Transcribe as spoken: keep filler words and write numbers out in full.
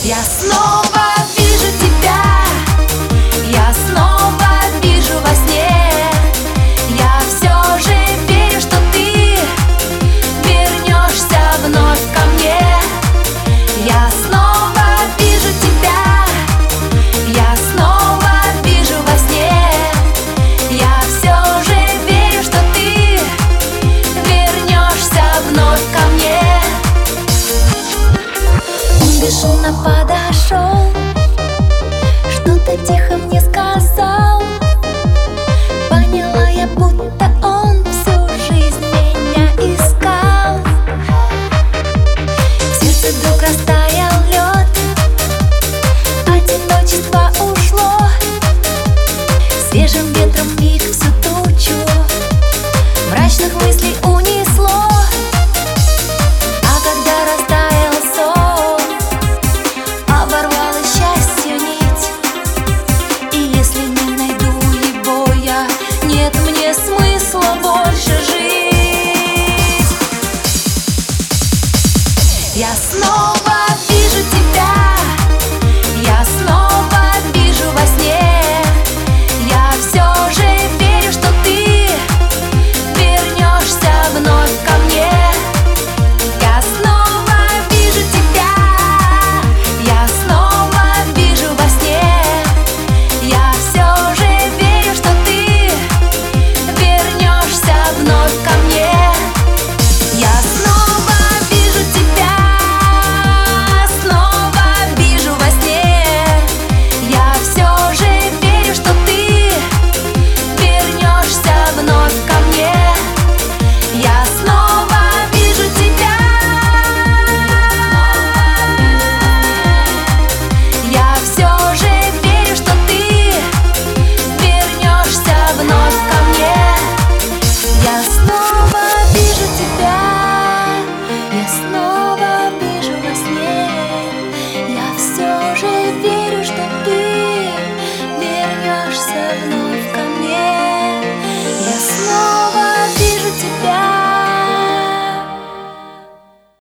Я снова вижу тебя, я снова вижу во сне. Я все же верю, что ты вернешься вновь ко мне. Я снова вижу тебя, я снова вижу во сне. Я все же верю, что ты вернешься вновь ко мне. Он бесшумно подошел, что-то тихо мне сказал. Поняла я, будто он всю жизнь меня искал. В сердце вдруг растаял лед, одиночество ушло. Свежим ветром вмиг всю тучу мрачных мыслей унесло. А когда растаял сон, оборвалась счастье нить. И если не найду его я, нет мне смысла больше жить. Я снова вижу тебя, я снова вижу во сне. Я все же верю, что ты вернешься вновь ко мне. Я снова вижу тебя, я снова вижу во сне. Я все же верю, что ты вернешься вновь ко мне. Я снова вижу тебя, снова вижу во сне. Я все же верю, что ты вернешься вновь ко мне. Я снова вижу тебя, я все же верю, что ты вернешься вновь ко мне. Я снова вижу тебя, я снова вижу во сне. Я все же верю, что ты вернешься вновь.